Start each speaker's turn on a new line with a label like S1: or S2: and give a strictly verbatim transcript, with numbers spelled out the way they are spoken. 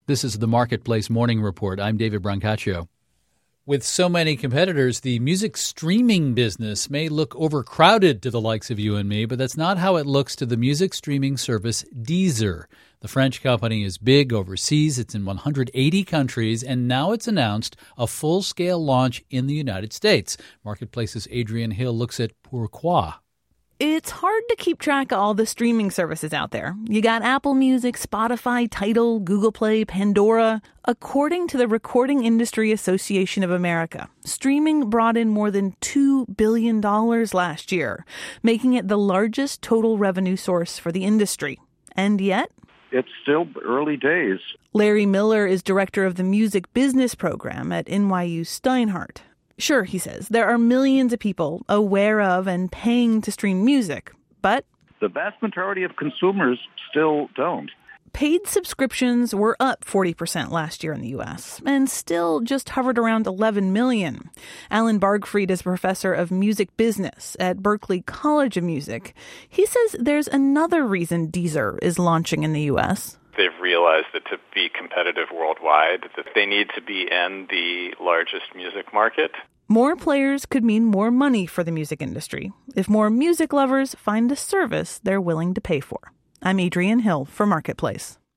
S1: This is the Marketplace Morning Report. I'm David Brancaccio. With so many competitors, the music streaming business may look overcrowded to the likes of you and me, but that's not how it looks to the music streaming service Deezer. The French company is big overseas. It's in one hundred eighty countries, and now it's announced a full-scale launch in the United States. Marketplace's Adrian Hill looks at pourquoi.
S2: It's hard to keep track of all the streaming services out there. You got Apple Music, Spotify, Tidal, Google Play, Pandora. According to the Recording Industry Association of America, streaming brought in more than two billion dollars last year, making it the largest total revenue source for the industry. And yet,
S3: it's still early days.
S2: Larry Miller is director of the music business program at N Y U Steinhardt. Sure, he says, there are millions of people aware of and paying to stream music, but
S3: the vast majority of consumers still don't.
S2: Paid subscriptions were up forty percent last year in the U S and still just hovered around eleven million. Alan Bargfried is a professor of music business at Berklee College of Music. He says there's another reason Deezer is launching in the U S.
S4: They've realized that to be competitive worldwide, that they need to be in the largest music market.
S2: More players could mean more money for the music industry if more music lovers find a service they're willing to pay for. I'm Adrian Hill for Marketplace.